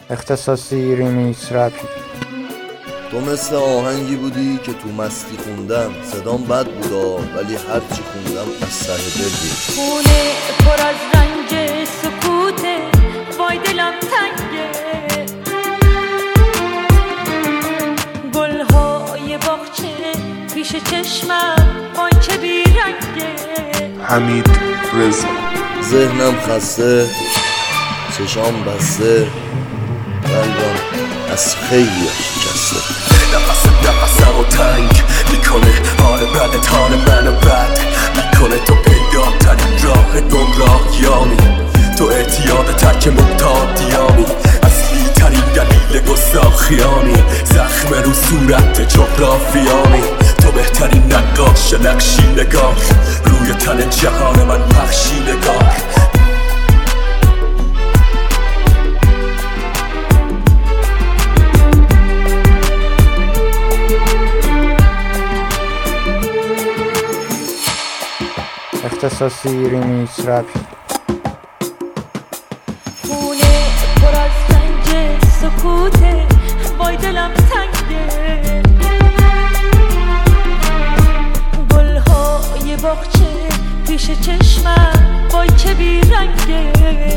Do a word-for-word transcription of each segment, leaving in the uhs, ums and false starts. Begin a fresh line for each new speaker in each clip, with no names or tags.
اختصاصی ریمیکس رپی.
تو مثل آهنگی بودی که تو مستی خوندم، صدام بد بودا ولی هرچی خوندم از ته دل بود.
خونه پر از رنج سکوته، وای دلم تنگه، گلهای باغچه پیش چشمم، وای چه بیرنگه.
حمید رضا.
ذهنم خسته، چشام بسته، قلبم از خیلی شکسته.
نفس نفسم و تنگ میکنه، حال بد حال منو بد میکنه. تو پیدا ترین راه گمراهیانی، تو اعتیاد ترک مبتادیانی، اصلی ترین دلیل گستاخیانی، زخم رو صورت جغرافیانی. تو بهترین نقاش نقشی نگاه، روی تن جهان من پخشی نگاه.
اختصاصی ریمیکس رپی.
خونه پر از رنج سکوته، وای دلم تنگه، گلهای باغچه پیش چشمم، وای چه بیرنگه.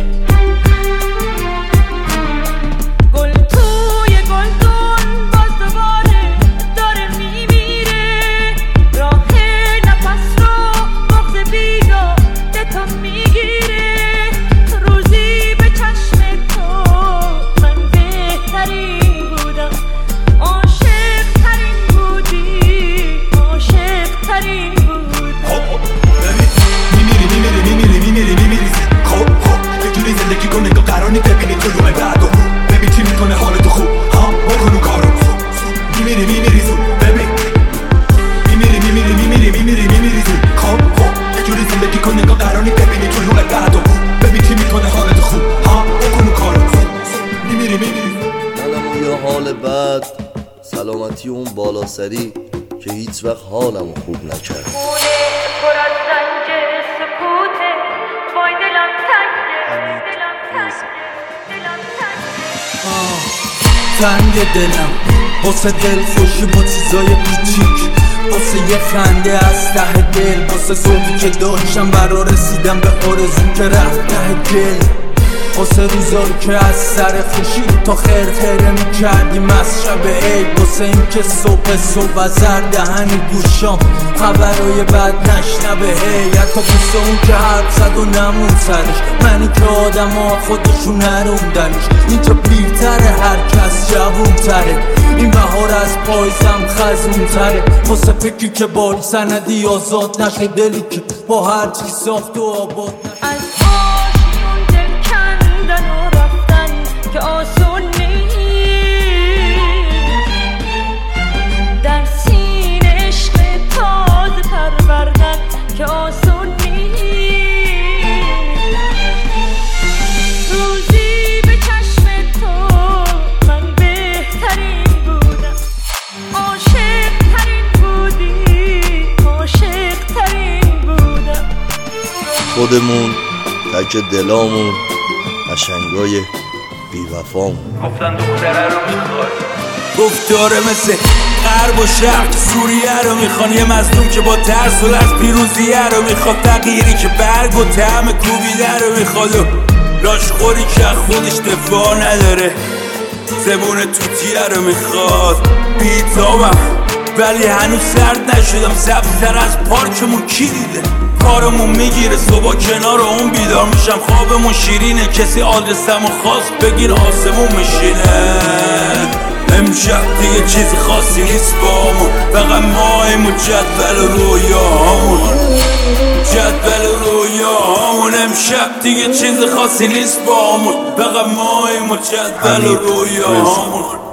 گل توی گلدون باز دوباره داره میمیره، راه نفس رو بغض بیداده تو میگیره. روزی به چشم تو من بهترین بودم، عاشق ترین بودی، عاشق ترین بودم.
میمیری میمیری میمیری میمیری میمیری خب خب یه جوری زندگی کن نگاه قرار نی ببینی تو رومه بعدو، ببین چی میکنه حالتو خوب، ها بکنو کارو. میمیری میمیری زود ببین، میمیری میمیری میمیری میمیری میمیری زود. خب خب یه جوری زندگی کن نگاه قرار نی ببینی تو رومه بعدو، ببین چی میکنه حالتو خوب، ها بکنو کارو. میمیری میمیری
منم و یه حال بد، سلامتی اون بالا سری که هیچ وقت حالمو خوب نکرد.
خونه پر از رنج سکوته، وای دلم تنگه، دلم تنگه، دلم تنگه.
تنگ دلم واسه دل خوشی با چیزای کوچیک، واسه یه خنده از ته دل، واسه صبحی که داشتم برا رسیدم به آرزو که رفت ته دل، واسه روزایی که از سر خوشی تا خیر خیره میکردیم از شب عید، واسه این که صبح صبح و زرد دهن گوشام خبرهای بد نشنبه هی، حتی واسه اون که حرف زد و نمون سرش، منی که آدم ها خودشون نروندنش. اینجا پیرتره هر کس جوون تره، این بهار از پایزم خزون تره، واسه فکری که باری سندی آزاد نشه، دلی که با هر چی ساخت و آباد نشه.
و رفتن که آسون نیست، در سینه عشق تازه پروردن که آسون نیست. روزی به چشم تو من بهترین بودم، عاشق ترین بودی، عاشق ترین بودم.
خودمون تک دلامون قشنگای بیوفام
گفتن دختره رو میخوای،
گفتاره مثل غرب و شرق سوریه رو میخوان، یه مظلوم که با ترس و لرز پیروزیه رو میخواد، تغییری که برگ و طعم کوبیده رو میخواد، و لاشخوری که خودش دفاع نداره، زبون توتیه رو میخواد. بیتابم ولی هنوز سرد نشدم، سبزتر از پارکمون کی دیده، کارمون میگیره صبح کنار اون بیدار میشم، خوابمون شیرینه، کسی آدرسمو خواست بگیر آسمون میشینه. امشب دیگه چیزی خاصی نیست بامون، فقط ماهیم و جدول رویاهامون، جدول رویاهامون. امشب دیگه چیزی خاصی نیست بامون، فقط ماهیم و جدول رویاهامون.